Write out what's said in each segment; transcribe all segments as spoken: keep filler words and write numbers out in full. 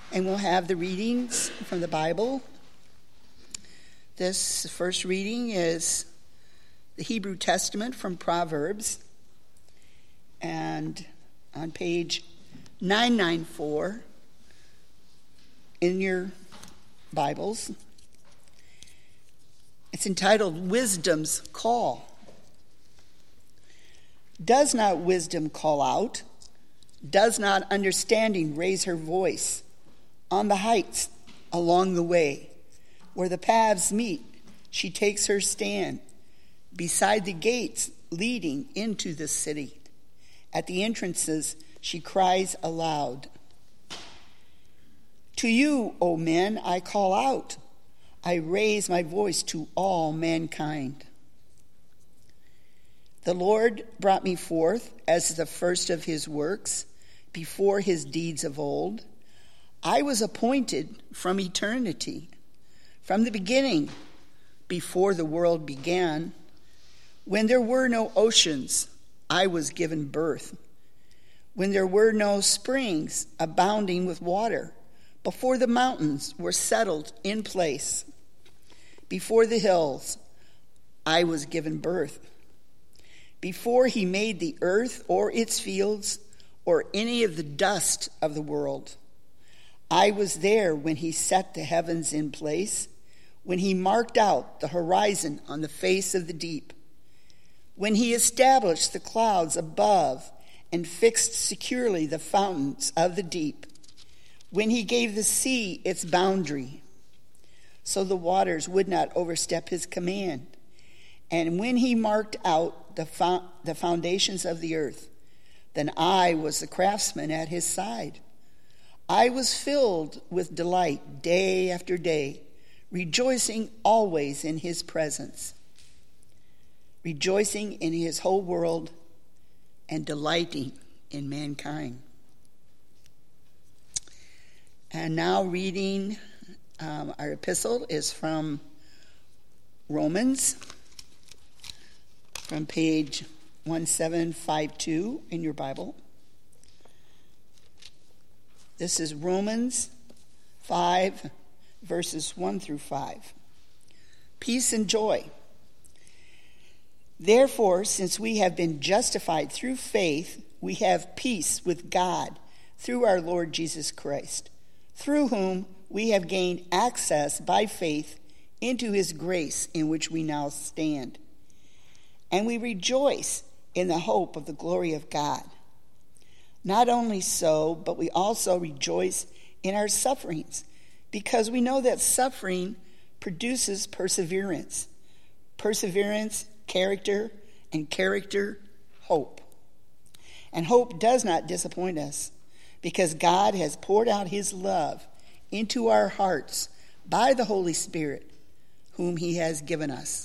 And we'll have the readings from the Bible. This first reading is the Hebrew Testament from Proverbs. And on page nine ninety-four in your Bibles, it's entitled Wisdom's Call. Does not wisdom call out? Does not understanding raise her voice? On the heights along the way, where the paths meet, she takes her stand. Beside the gates leading into the city, at the entrances she cries aloud. To you, O men, I call out. I raise my voice to all mankind. The Lord brought me forth as the first of his works, before his deeds of old. I was appointed from eternity, from the beginning, before the world began. When there were no oceans, I was given birth. When there were no springs abounding with water, before the mountains were settled in place, before the hills, I was given birth. Before he made the earth or its fields or any of the dust of the world, I was there when he set the heavens in place, when he marked out the horizon on the face of the deep, when he established the clouds above and fixed securely the fountains of the deep, when he gave the sea its boundary, so the waters would not overstep his command, and when he marked out the, fo- the foundations of the earth, then I was the craftsman at his side. I was filled with delight day after day, rejoicing always in his presence, rejoicing in his whole world and delighting in mankind. And now reading um, our epistle is from Romans, from page seventeen fifty-two in your Bible. This is Romans five, verses one through five. Peace and joy. Therefore, since we have been justified through faith, we have peace with God through our Lord Jesus Christ, through whom we have gained access by faith into his grace in which we now stand. And we rejoice in the hope of the glory of God. Not only so, but we also rejoice in our sufferings, because we know that suffering produces perseverance. Perseverance, character, and character, hope. And hope does not disappoint us, because God has poured out his love into our hearts by the Holy Spirit, whom he has given us.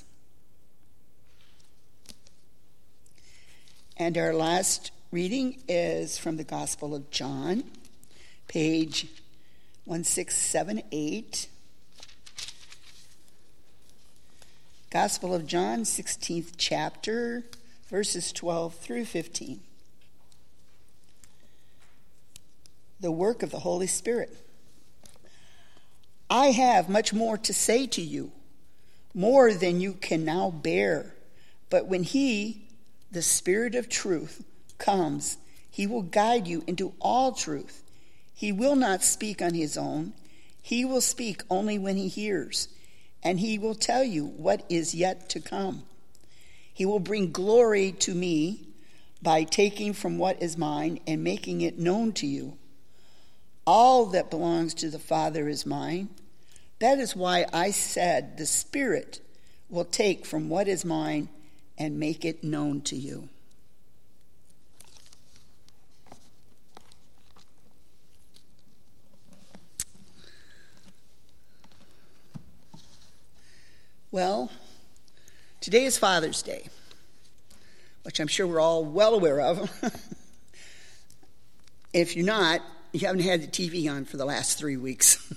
And our last reading is from the Gospel of John, page sixteen seventy-eight. Gospel of John, sixteenth chapter, verses twelve through fifteen. The work of the Holy Spirit. I have much more to say to you, more than you can now bear. But when he, the Spirit of truth, comes, he will guide you into all truth. He will not speak on his own. He will speak only when he hears, and he will tell you what is yet to come. He will bring glory to me by taking from what is mine and making it known to you. All that belongs to the Father is mine. That is why I said the Spirit will take from what is mine and make it known to you. Well, today is Father's Day, which I'm sure we're all well aware of. If you're not, you haven't had the T V on for the last three weeks.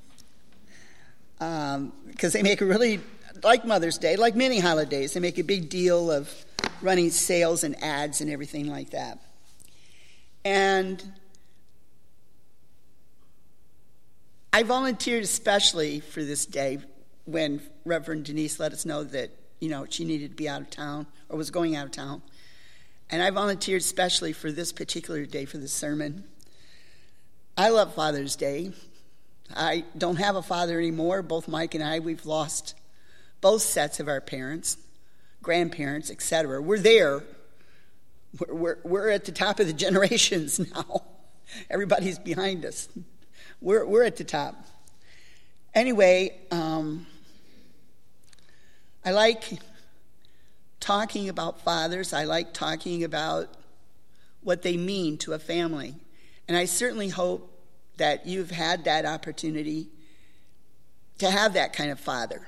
um, because they make a really, like Mother's Day, like many holidays, they make a big deal of running sales and ads and everything like that. And I volunteered especially for this day when Reverend Denise let us know that, you know, she needed to be out of town or was going out of town. And I volunteered especially for this particular day for the sermon. I love Father's Day. I don't have a father anymore. Both Mike and I, we've lost both sets of our parents, grandparents, et cetera. We're there. We're, we're, we're at the top of the generations now. Everybody's behind us. We're, we're at the top. Anyway, um, I like talking about fathers. I like talking about what they mean to a family. And I certainly hope that you've had that opportunity to have that kind of father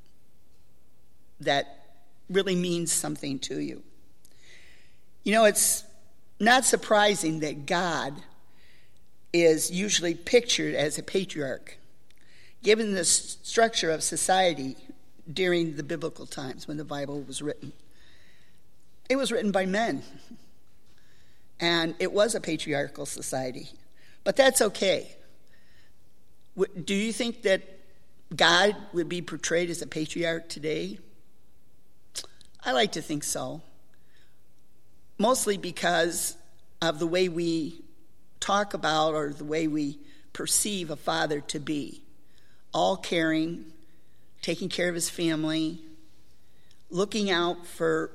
that really means something to you. You know, it's not surprising that God is usually pictured as a patriarch, given the structure of society during the biblical times when the Bible was written. It was written by men, and it was a patriarchal society. But that's okay. Do you think that God would be portrayed as a patriarch today? I like to think so. Mostly because of the way we talk about or the way we perceive a father to be. All caring, taking care of his family, looking out for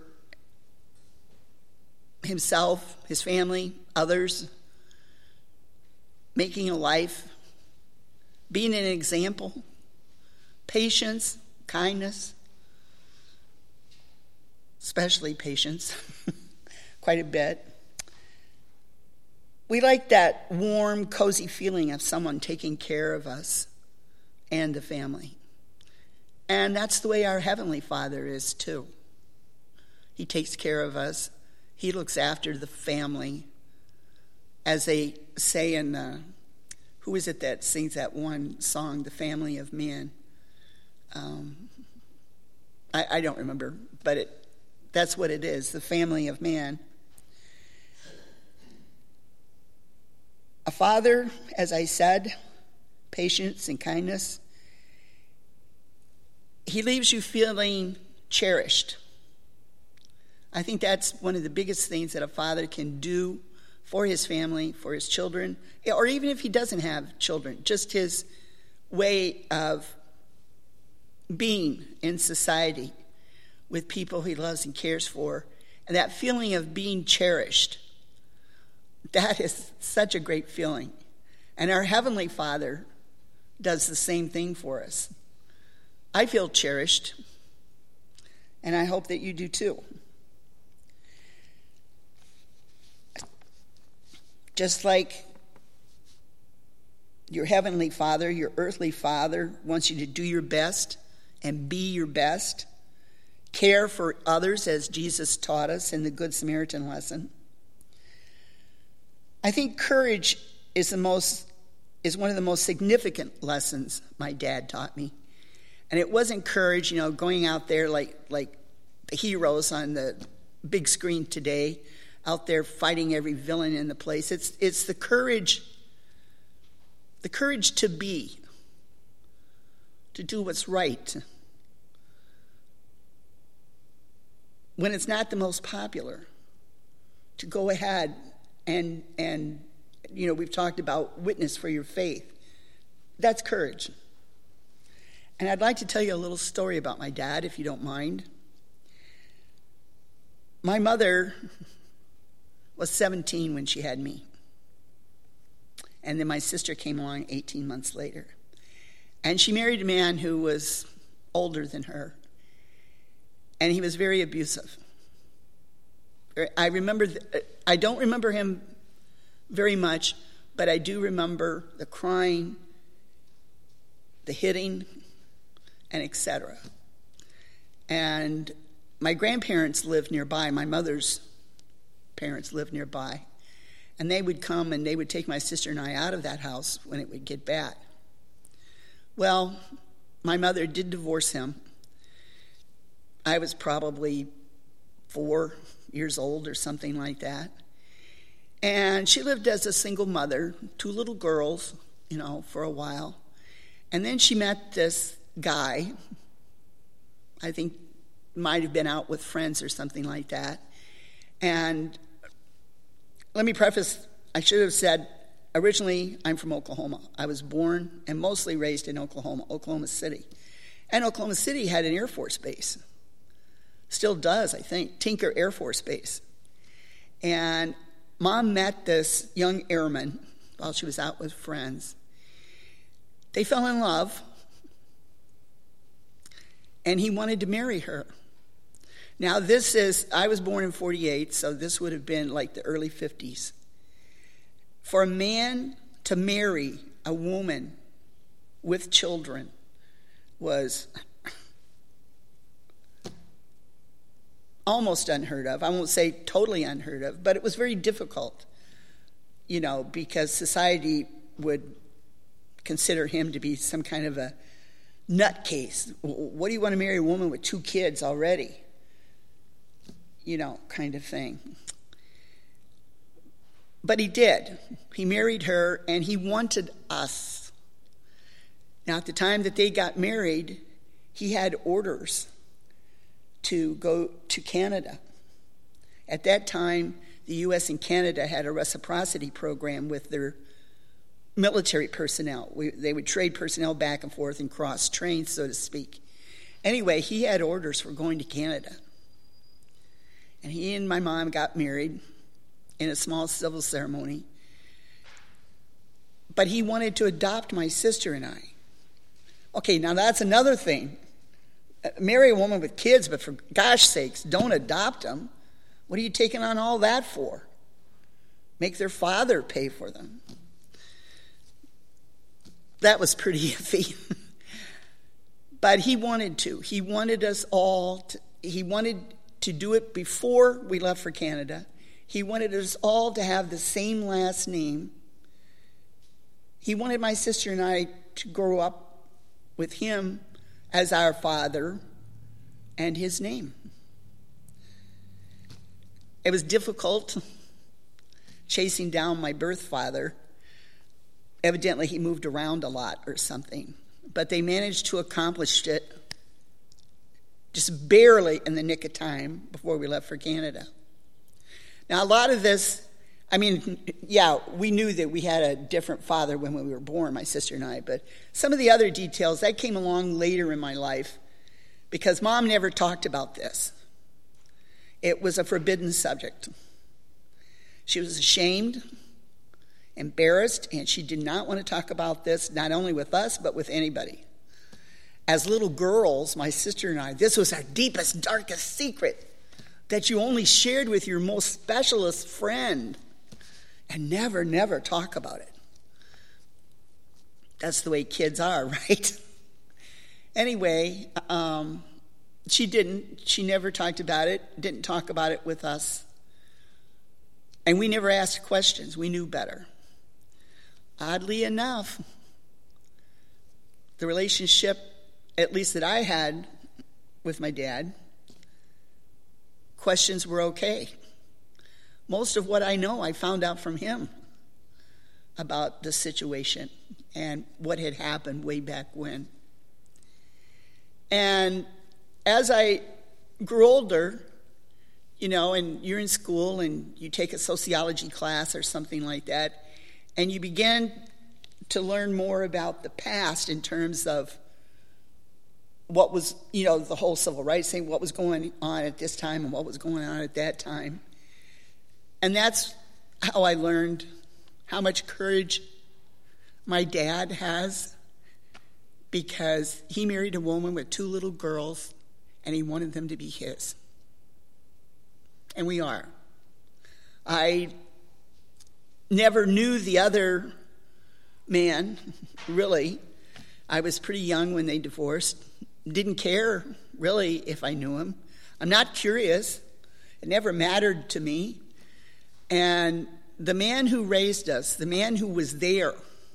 himself, his family, others, making a life, being an example, patience, kindness, especially patience, quite a bit. We like that warm, cozy feeling of someone taking care of us and the family. And that's the way our Heavenly Father is too. He takes care of us. He looks after the family. As they say in, uh, who is it that sings that one song, The Family of Man? Um, I, I don't remember, but it, that's what it is, the family of man. A father, as I said, patience and kindness. He leaves you feeling cherished. I think that's one of the biggest things that a father can do for his family, for his children, or even if he doesn't have children, just his way of being in society with people he loves and cares for, and that feeling of being cherished. That is such a great feeling. And our Heavenly Father does the same thing for us. I feel cherished, and I hope that you do too. Just like your Heavenly Father, your earthly Father wants you to do your best and be your best, care for others as Jesus taught us in the Good Samaritan lesson. I think courage is the most is one of the most significant lessons my dad taught me. And it wasn't courage, you know, going out there like like the heroes on the big screen today, out there fighting every villain in the place. It's it's the courage, the courage to be, to do what's right. When it's not the most popular, to go ahead and, and you know, we've talked about witness for your faith. That's courage. And I'd like to tell you a little story about my dad, if you don't mind. My mother was seventeen when she had me. And then my sister came along eighteen months later. And she married a man who was older than her. And he was very abusive. I remember, I don't remember him very much, but I do remember the crying, the hitting, and et cetera. And my grandparents lived nearby. My mother's parents lived nearby. And they would come and they would take my sister and I out of that house when it would get bad. Well, my mother did divorce him. I was probably four years old or something like that. And she lived as a single mother, two little girls, you know, for a while. And then she met this guy, I think might have been out with friends or something like that. And let me preface, I should have said, originally I'm from Oklahoma. I was born and mostly raised in Oklahoma, Oklahoma City. And Oklahoma City had an Air Force base. Still does, I think, Tinker Air Force Base. And Mom met this young airman while she was out with friends. They fell in love, and he wanted to marry her. Now, this is, I was born in forty-eight, so this would have been like the early fifties. For a man to marry a woman with children was almost unheard of. I won't say totally unheard of, but it was very difficult, you know, because society would consider him to be some kind of a nutcase. What do you want to marry a woman with two kids already? You know, kind of thing. But he did. He married her, and he wanted us. Now, at the time that they got married, he had orders to go to Canada. At that time, the U S and Canada had a reciprocity program with their military personnel. We, they would trade personnel back and forth and cross trains, so to speak. Anyway, he had orders for going to Canada. And he and my mom got married in a small civil ceremony. But he wanted to adopt my sister and I. Okay, now that's another thing. Marry a woman with kids, but for gosh sakes, don't adopt them. What are you taking on all that for? Make their father pay for them. That was pretty iffy. But he wanted to. He wanted us all to, he wanted to do it before we left for Canada. He wanted us all to have the same last name. He wanted my sister and I to grow up with him as our father and his name. It was difficult chasing down my birth father. Evidently, he moved around a lot or something. But they managed to accomplish it just barely in the nick of time before we left for Canada. Now, a lot of this, I mean, yeah, we knew that we had a different father when we were born, my sister and I, but some of the other details, that came along later in my life because Mom never talked about this. It was a forbidden subject. She was ashamed, embarrassed, and she did not want to talk about this, not only with us, but with anybody. As little girls, my sister and I, this was our deepest, darkest secret that you only shared with your most specialist friend and never, never talk about it. That's the way kids are, right? Anyway, um, she didn't. She never talked about it, didn't talk about it with us. And we never asked questions. We knew better. Oddly enough, the relationship, at least that I had with my dad, questions were okay. Most of what I know, I found out from him about the situation and what had happened way back when. And as I grew older, you know, and you're in school and you take a sociology class or something like that, and you begin to learn more about the past in terms of what was, you know, the whole civil rights thing, what was going on at this time and what was going on at that time. And that's how I learned how much courage my dad has, because he married a woman with two little girls and he wanted them to be his. And we are. I never knew the other man, really. I was pretty young when they divorced. Didn't care, really, if I knew him. I'm not curious. It never mattered to me. And the man who raised us, the man who was there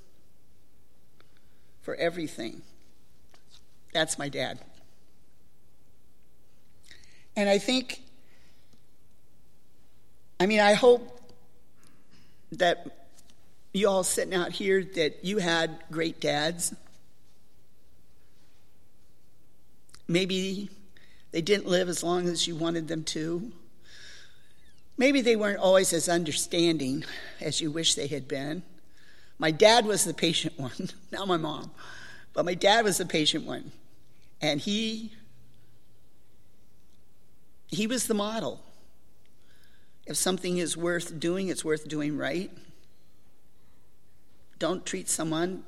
for everything, that's my dad. And I think, I mean, I hope that you all sitting out here, that you had great dads. Maybe they didn't live as long as you wanted them to. Maybe they weren't always as understanding as you wish they had been. My dad was the patient one, not my mom. But my dad was the patient one. And he, he was the model. If something is worth doing, it's worth doing right. Don't treat someone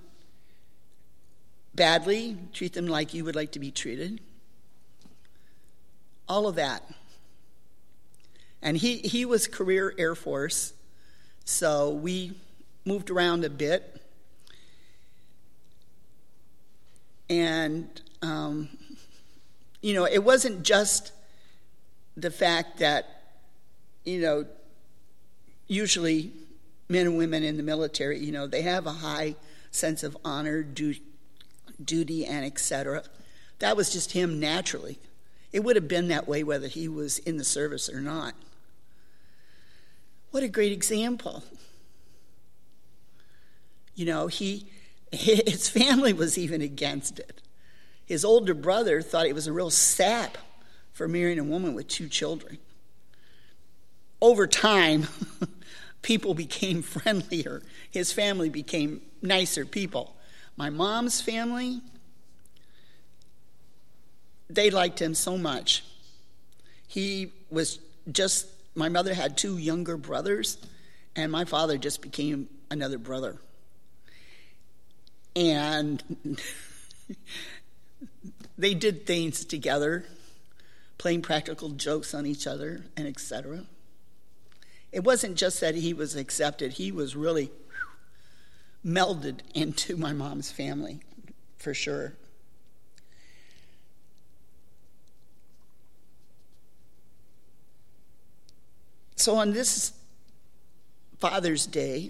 badly. Treat them like you would like to be treated. All of that. And he, he was career Air Force, so we moved around a bit. And, um, you know, it wasn't just the fact that, you know, usually men and women in the military, you know, they have a high sense of honor, du- duty, and et cetera. That was just him naturally. It would have been that way whether he was in the service or not. What a great example. You know, he, his family was even against it. His older brother thought it was a real sap for marrying a woman with two children. Over time, people became friendlier. His family became nicer people. My mom's family, they liked him so much. He was just, my mother had two younger brothers, and my father just became another brother. And they did things together, playing practical jokes on each other, and et cetera. It wasn't just that he was accepted. He was really melded into my mom's family, for sure. So on this Father's Day,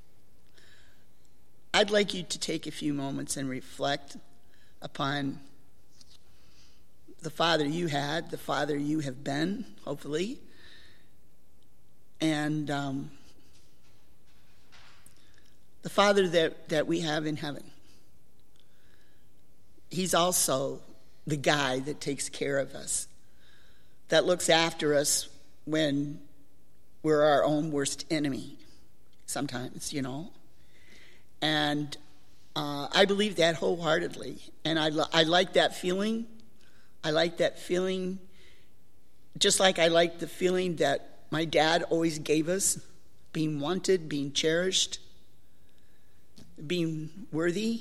I'd like you to take a few moments and reflect upon the father you had, the father you have been, hopefully, and um, the Father that, that we have in heaven. He's also the guy that takes care of us, that looks after us when we're our own worst enemy sometimes, you know. And uh, I believe that wholeheartedly. And I, I like that feeling. I like that feeling just like I like the feeling that my dad always gave us, being wanted, being cherished, being worthy,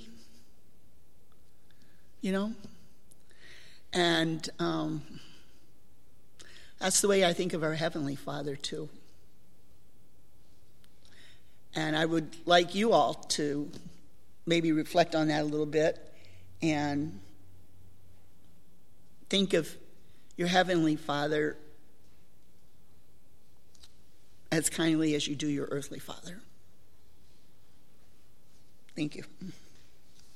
you know. And um, that's the way I think of our Heavenly Father, too. And I would like you all to maybe reflect on that a little bit and think of your Heavenly Father as kindly as you do your earthly father. Thank you.